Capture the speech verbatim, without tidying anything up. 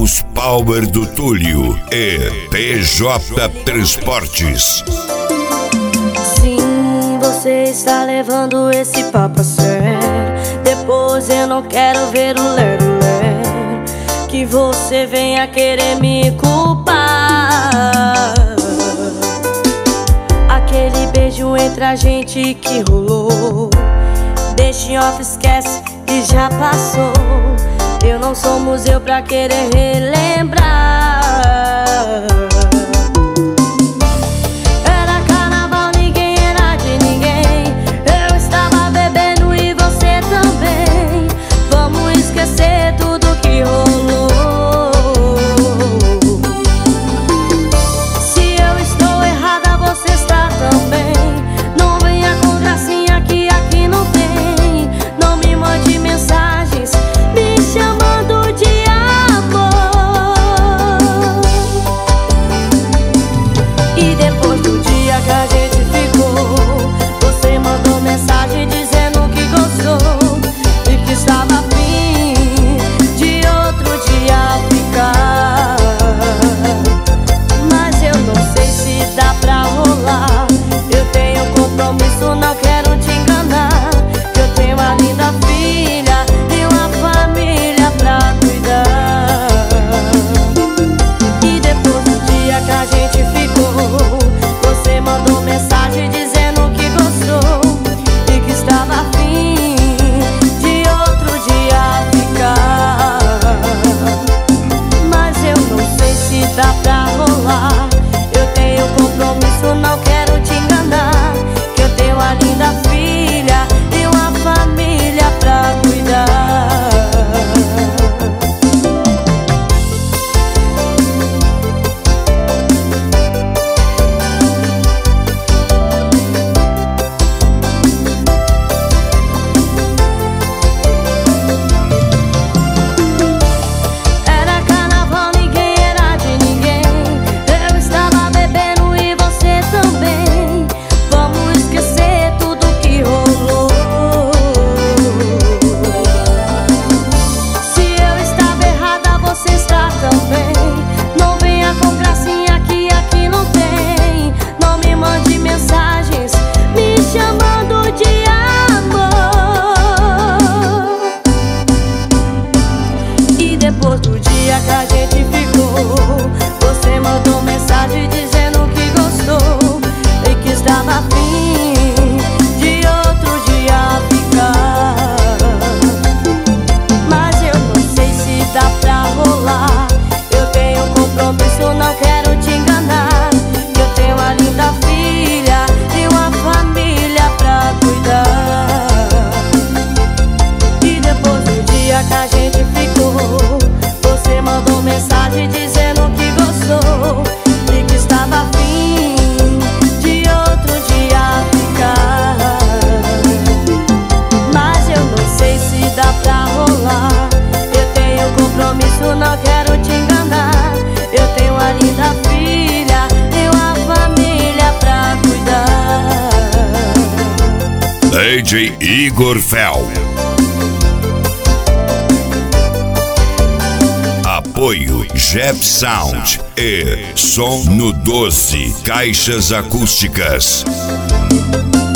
Os Power do Túlio e P J Transportes. Sim, você está levando esse papo a sério. Depois eu não quero ver o lero-lero, que você venha querer me culpar. Aquele beijo entre a gente que rolou, deixa off, esquece e já passou. Eu não sou museu pra querer relembrar. Era carnaval, ninguém era de ninguém. Eu estava bebendo e você também. Vamos esquecer tudo que rolou. Se eu estou errada, você está também. Não venha com gracinha que aqui não tem. Não me mande mensagens me chamando de amor. E depois do dia que a gente ficou, você mandou mensagem dizendo que gostou e que estava afim de outro dia ficar. Mas eu não sei se dá pra rolar. Eu tenho compromisso, não quero te enganar. Que eu tenho a linda filha e uma família pra cuidar. E depois do dia que a gente ficou, você mandou mensagem dizendo que gostou e que estava afim de outro dia ficar. Mas eu não sei se dá pra rolar. Eu tenho compromisso, não quero te enganar. Que eu tenho a linda filha e uma família pra cuidar. Era carnaval, ninguém era de ninguém. Eu estava bebendo e você também. Vamos esquecer tudo que rolou. Se eu estava errada, você está também. Não venha com gracinha que aqui não tem. Não me mande mensagens me chamando de amor. E depois do dia que a gente ficou, você mandou mensagem dizendo que gostou e que estava afim de outro dia ficar. Mas eu não sei se dá pra rolar. Eu tenho compromisso, não quero te enganar. Que eu tenho a linda filha e uma família pra cuidar. E depois do dia que a gente ficou, você mandou mensagem dizendo que gostou e que estava afim de outro dia ficar. Mas eu não sei se dá pra rolar. Eu tenho compromisso, não quero te enganar. Eu tenho a linda filha e uma família pra cuidar. D J Igor Fel. Apoio Jeff Sound e Som no doze Caixas Acústicas.